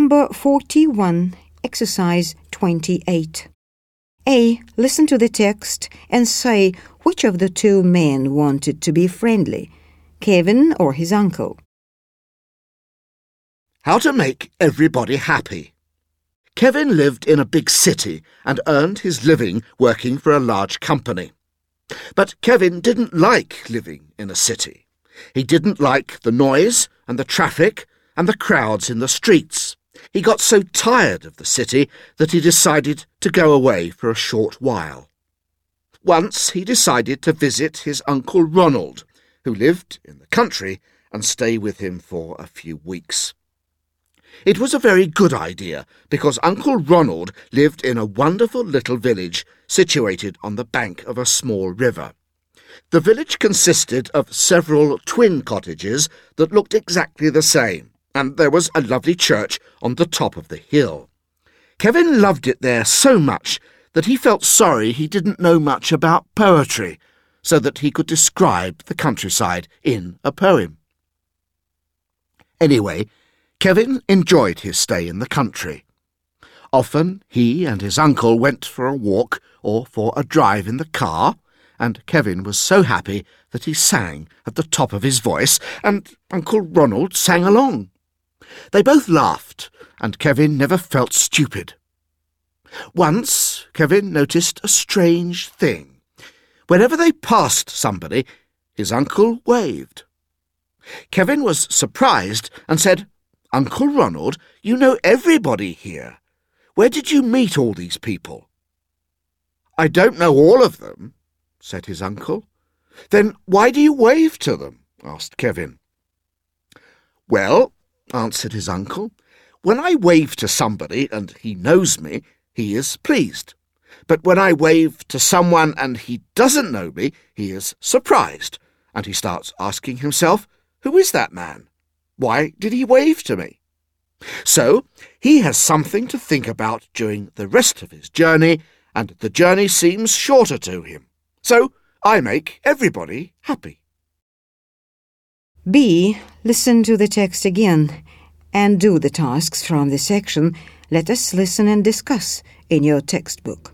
Number 41, Exercise 28. A. Listen to the text and say which of the two men wanted to be friendly, Kevin or his uncle. How to make everybody happy. Kevin lived in a big city and earned his living working for a large company. But Kevin didn't like living in a city. He didn't like the noise and the traffic and the crowds in the streets. He got so tired of the city that he decided to go away for a short while. Once he decided to visit his Uncle Ronald, who lived in the country, and stay with him for a few weeks. It was a very good idea because Uncle Ronald lived in a wonderful little village situated on the bank of a small river. The village consisted of several twin cottages that looked exactly the same, and there was a lovely church on the top of the hill. Kevin loved it there so much that he felt sorry he didn't know much about poetry, so that he could describe the countryside in a poem. Anyway, Kevin enjoyed his stay in the country. Often he and his uncle went for a walk or for a drive in the car, and Kevin was so happy that he sang at the top of his voice, and Uncle Ronald sang along. They both laughed, and Kevin never felt stupid. Once Kevin noticed a strange thing. Whenever they passed somebody, his uncle waved. Kevin was surprised and said, "Uncle Ronald, you know everybody here. Where did you meet all these people?" "I don't know all of them," said his uncle. "Then why do you wave to them?" asked Kevin. "Well," answered his uncle, "when I wave to somebody and he knows me, he is pleased. But when I wave to someone and he doesn't know me, he is surprised, and he starts asking himself, 'Who is that man? Why did he wave to me?' So he has something to think about during the rest of his journey, and the journey seems shorter to him. So I make everybody happy." B. Listen to the text again and do the tasks from this section. Let us listen and discuss in your textbook.